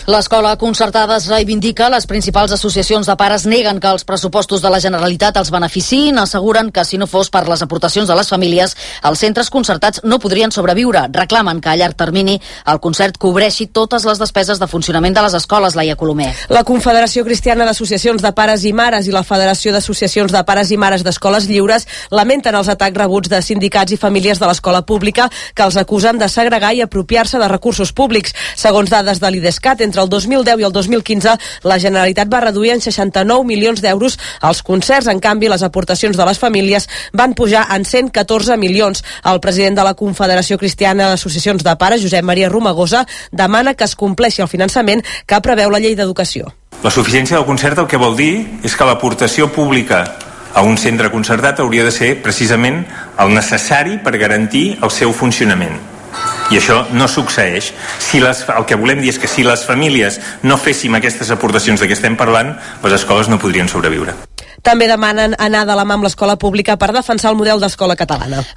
L'escola concertada es reivindica. Les principals associacions de pares neguen que els pressupostos de la Generalitat els beneficiïn. Asseguren que si no fos per les aportacions de les famílies, els centres concertats no podrien sobreviure. Reclamen que a llarg termini el concert cobreixi totes les despeses de funcionament de les escoles. Laia Colomer. La Confederació Cristiana d'Associacions de Pares i Mares i la Federació d'Associacions de Pares i Mares d'Escoles Lliures lamenten els atacs rebuts de sindicats i famílies de l'escola pública que els acusen de segregar i apropiar-se de recursos públics. Segons dades de l'IDESCAT, entre el 2010 i el 2015, la Generalitat va reduir en 69 milions d'euros els concerts. En canvi, les aportacions de les famílies van pujar en 114 milions. El president de la Confederació Cristiana d'Associacions de Pares, Josep Maria Romagosa, demana que es compleixi el finançament que preveu la llei d'educació. La suficiència del concert el que vol dir és que l'aportació pública a un centre concertat hauria de ser precisament el necessari per garantir el seu funcionament. I això no succeeix. El que volem dir és que si les famílies no féssim aquestes aportacions de què estem parlant, les escoles no podrien sobreviure. També demanen anar de la mà amb l'escola pública per defensar el model d'escola catalana.